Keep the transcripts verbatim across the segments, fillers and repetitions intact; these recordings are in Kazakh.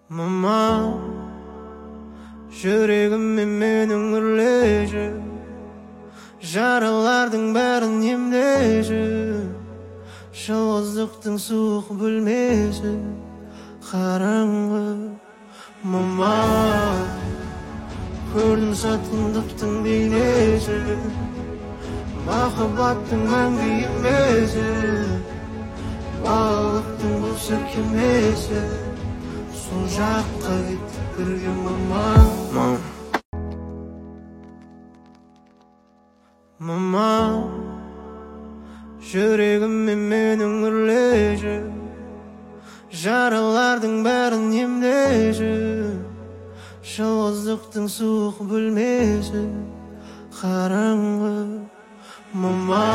Mama, жүрегіммен менің үрлеші, жаралардың бәрін емдеші, жалғыздықтың суық бөлмесі қараңғы. Мама, көрдің сатқындықтың бейнесі, махаббаттың мәңгі емесі, балалықтың болса кемесі, сол жаққа кеттік бірге. Мама, мама, жүрегіммен менің үрлеші, жаралардың бәрін емдеші, жалғыздықтың суық бөлмесі қараңғы. Мама,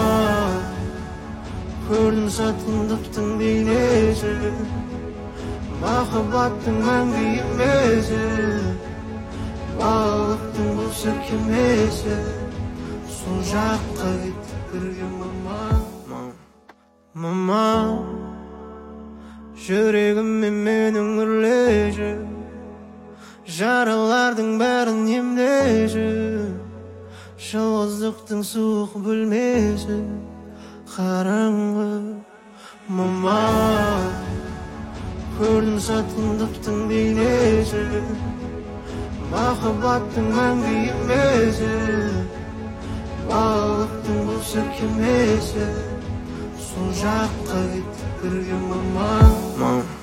көрдің сатқындықтың бейнесі, махаббаттың мәңгі емесі, балалықтың болса кемесі, сол жаққа кеттік бірге. Мама, мама, жүрегіммен менің үрлеші, жаралардың бәрін емдеші, жалғыздықтың суық бөлмесі қараңғы. Мама, көрдің сатқындықтың бейнесі, махаббаттың мәңгі емесі, балалықтың болса кемесі, сол жаққа кеттік бірге. Мама.